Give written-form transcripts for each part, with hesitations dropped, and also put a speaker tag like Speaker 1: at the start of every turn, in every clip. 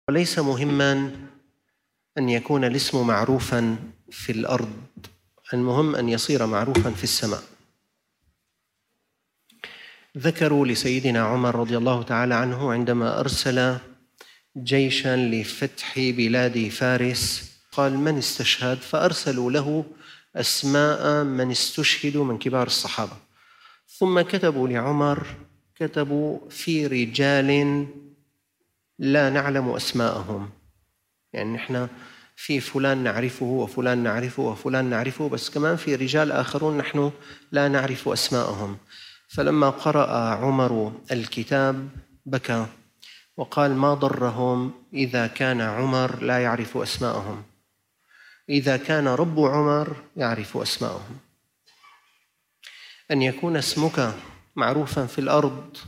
Speaker 1: وليس مهما أن يكون الاسم معروفا في الأرض، المهم أن يصير معروفا في السماء. ذكروا لسيدنا عمر رضي الله تعالى عنه عندما أرسل جيشا لفتح بلاد فارس، قال: من استشهد؟ فأرسلوا له أسماء من استشهدوا من كبار الصحابة، ثم كتبوا لعمر، كتبوا: في رجال لا نعلم أسماءهم، يعني نحن في فلان نعرفه وفلان نعرفه وفلان نعرفه، بس كمان في رجال آخرون نحن لا نعرف أسماءهم. فلما قرأ عمر الكتاب بكى وقال: ما ضرهم إذا كان عمر لا يعرف أسماءهم، إذا كان رب عمر يعرف أسماءهم. أن يكون اسمك معروفا في الأرض،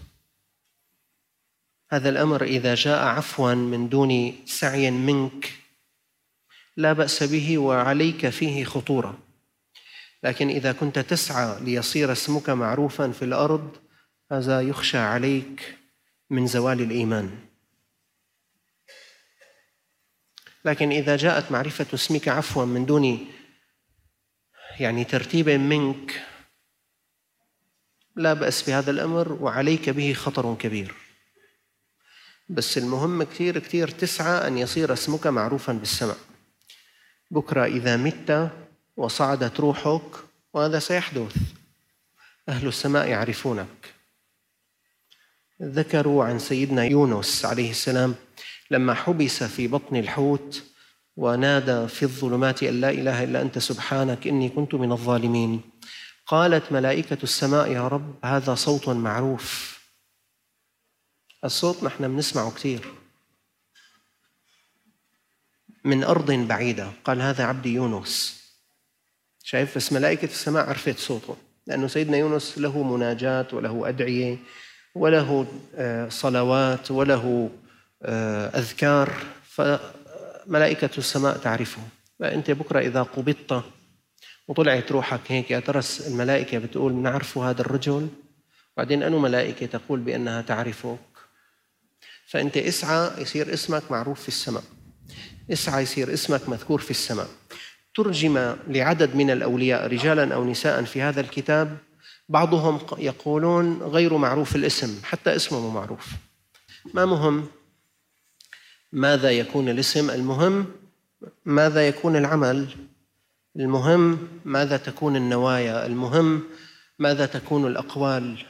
Speaker 1: هذا الأمر إذا جاء عفوا من دون سعي منك لا بأس به وعليك فيه خطورة، لكن إذا كنت تسعى ليصير اسمك معروفا في الأرض، هذا يخشى عليك من زوال الإيمان. لكن إذا جاءت معرفة اسمك عفوا من دون ترتيب منك، لا بأس بهذا الأمر وعليك به خطر كبير. بس المهم كثير كثير تسعى أن يصير اسمك معروفا بالسماء. بكرة إذا مت وصعدت روحك، وهذا سيحدث، أهل السماء يعرفونك. ذكروا عن سيدنا يونس عليه السلام لما حبس في بطن الحوت ونادى في الظلمات أن لا إله إلا أنت سبحانك إني كنت من الظالمين، قالت ملائكة السماء: يا رب، هذا صوت معروف. الصوت نحن بنسمعه كثير من أرض بعيدة. قال: هذا عبدي يونس. شايف؟ بس ملائكة السماء عرفت صوته، لأنه سيدنا يونس له مناجات وله أدعية وله صلوات وله أذكار، فملائكة السماء تعرفه. فأنت بكرة إذا قبضت وطلعت روحك هيك، يا ترى الملائكة بتقول نعرف هذا الرجل؟ بعدين أنه ملائكة تقول بأنها تعرفك. فأنت اسعى يصير اسمك معروف في السماء، اسعى يصير اسمك مذكور في السماء. ترجم لعدد من الأولياء رجالا أو نساء في هذا الكتاب، بعضهم يقولون غير معروف الاسم، حتى اسمه مو معروف. ما مهم ماذا يكون الاسم، المهم ماذا يكون العمل، المهم ماذا تكون النوايا، المهم ماذا تكون الأقوال.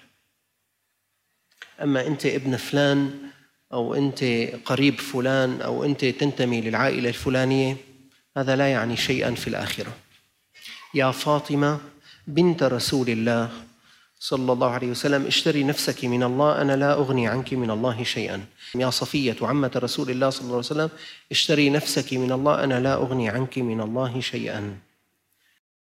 Speaker 1: أما أنت ابن فلان أو أنت قريب فلان أو أنت تنتمي للعائلة الفلانية، هذا لا يعني شيئا في الآخرة. يا فاطمة بنت رسول الله صلى الله عليه وسلم، اشتري نفسك من الله، أنا لا أغني عنك من الله شيئا. يا صفية عمة رسول الله صلى الله عليه وسلم، اشتري نفسك من الله، أنا لا أغني عنك من الله شيئا.